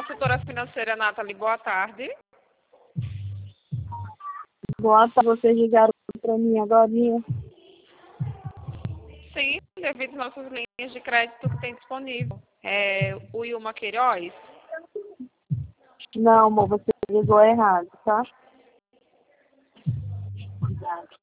consultora financeira Nathalie, boa tarde. Boa tarde, vocês ligaram para mim agora. Sim, devido às nossas linhas de crédito que tem disponível. É o Ilma Queiroz? Não, amor, você ligou errado, tá?